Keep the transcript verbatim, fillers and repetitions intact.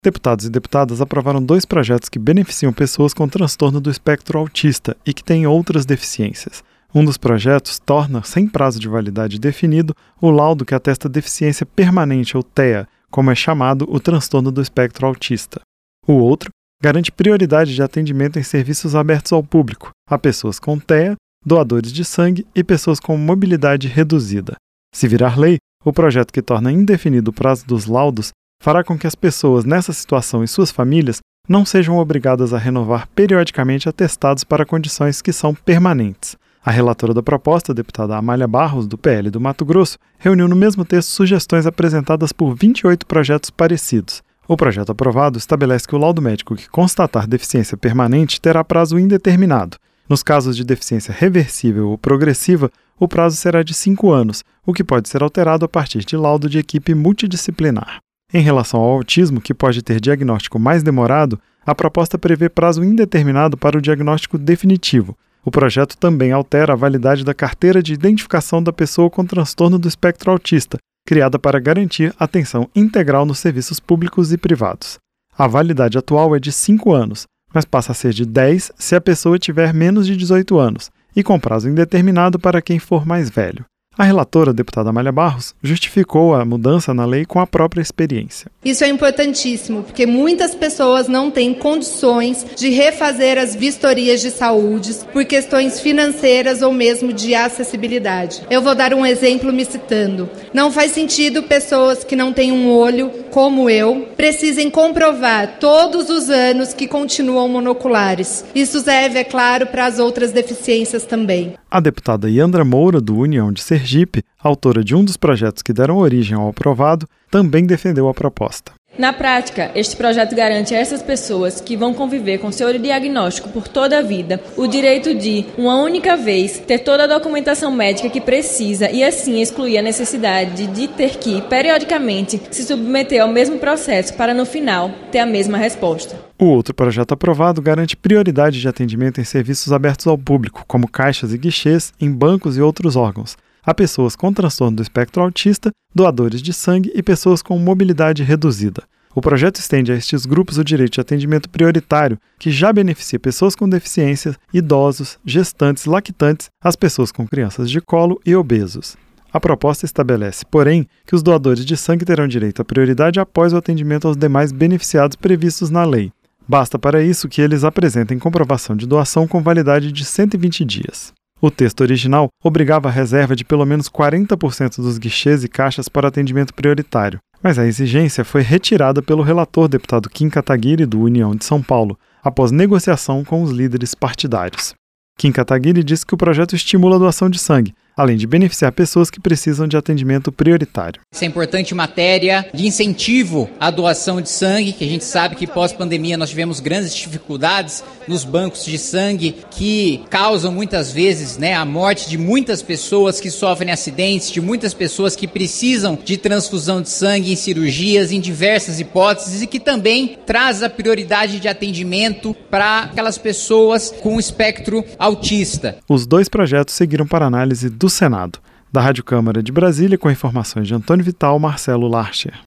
Deputados e deputadas aprovaram dois projetos que beneficiam pessoas com transtorno do espectro autista e que têm outras deficiências. Um dos projetos torna, sem prazo de validade definido, o laudo que atesta deficiência permanente, ou T E A, como é chamado o transtorno do espectro autista. O outro garante prioridade de atendimento em serviços abertos ao público, a pessoas com T E A, doadores de sangue e pessoas com mobilidade reduzida. Se virar lei, o projeto que torna indefinido o prazo dos laudos fará com que as pessoas nessa situação e suas famílias não sejam obrigadas a renovar periodicamente atestados para condições que são permanentes. A relatora da proposta, a deputada Amália Barros, do P L do Mato Grosso, reuniu no mesmo texto sugestões apresentadas por vinte e oito projetos parecidos. O projeto aprovado estabelece que o laudo médico que constatar deficiência permanente terá prazo indeterminado. Nos casos de deficiência reversível ou progressiva, o prazo será de cinco anos, o que pode ser alterado a partir de laudo de equipe multidisciplinar. Em relação ao autismo, que pode ter diagnóstico mais demorado, a proposta prevê prazo indeterminado para o diagnóstico definitivo. O projeto também altera a validade da carteira de identificação da pessoa com transtorno do espectro autista, criada para garantir atenção integral nos serviços públicos e privados. A validade atual é de cinco anos, mas passa a ser de dez se a pessoa tiver menos de dezoito anos, e com prazo indeterminado para quem for mais velho. A relatora, a deputada Amália Barros, justificou a mudança na lei com a própria experiência. Isso é importantíssimo, porque muitas pessoas não têm condições de refazer as vistorias de saúde por questões financeiras ou mesmo de acessibilidade. Eu vou dar um exemplo me citando. Não faz sentido pessoas que não têm um olho, como eu, precisem comprovar todos os anos que continuam monoculares. Isso serve, é claro, para as outras deficiências também. A deputada Yandra Moura, do União de Sergipe, autora de um dos projetos que deram origem ao aprovado, também defendeu a proposta. Na prática, este projeto garante a essas pessoas que vão conviver com seu diagnóstico por toda a vida o direito de, uma única vez, ter toda a documentação médica que precisa e assim excluir a necessidade de ter que, periodicamente, se submeter ao mesmo processo para, no final, ter a mesma resposta. O outro projeto aprovado garante prioridade de atendimento em serviços abertos ao público, como caixas e guichês, em bancos e outros órgãos, a pessoas com transtorno do espectro autista, doadores de sangue e pessoas com mobilidade reduzida. O projeto estende a estes grupos o direito de atendimento prioritário, que já beneficia pessoas com deficiência, idosos, gestantes, lactantes, as pessoas com crianças de colo e obesos. A proposta estabelece, porém, que os doadores de sangue terão direito à prioridade após o atendimento aos demais beneficiados previstos na lei. Basta para isso que eles apresentem comprovação de doação com validade de cento e vinte dias. O texto original obrigava a reserva de pelo menos quarenta por cento dos guichês e caixas para atendimento prioritário, mas a exigência foi retirada pelo relator deputado Kim Kataguiri, do União de São Paulo, após negociação com os líderes partidários. Kim Kataguiri disse que o projeto estimula a doação de sangue, além de beneficiar pessoas que precisam de atendimento prioritário. Essa é importante matéria de incentivo à doação de sangue, que a gente sabe que pós-pandemia nós tivemos grandes dificuldades nos bancos de sangue, que causam muitas vezes, né, a morte de muitas pessoas que sofrem acidentes, de muitas pessoas que precisam de transfusão de sangue em cirurgias, em diversas hipóteses, e que também traz a prioridade de atendimento para aquelas pessoas com espectro autista. Os dois projetos seguiram para análise do Senado. Da Rádio Câmara de Brasília, com informações de Antônio Vital, Marcelo Larcher.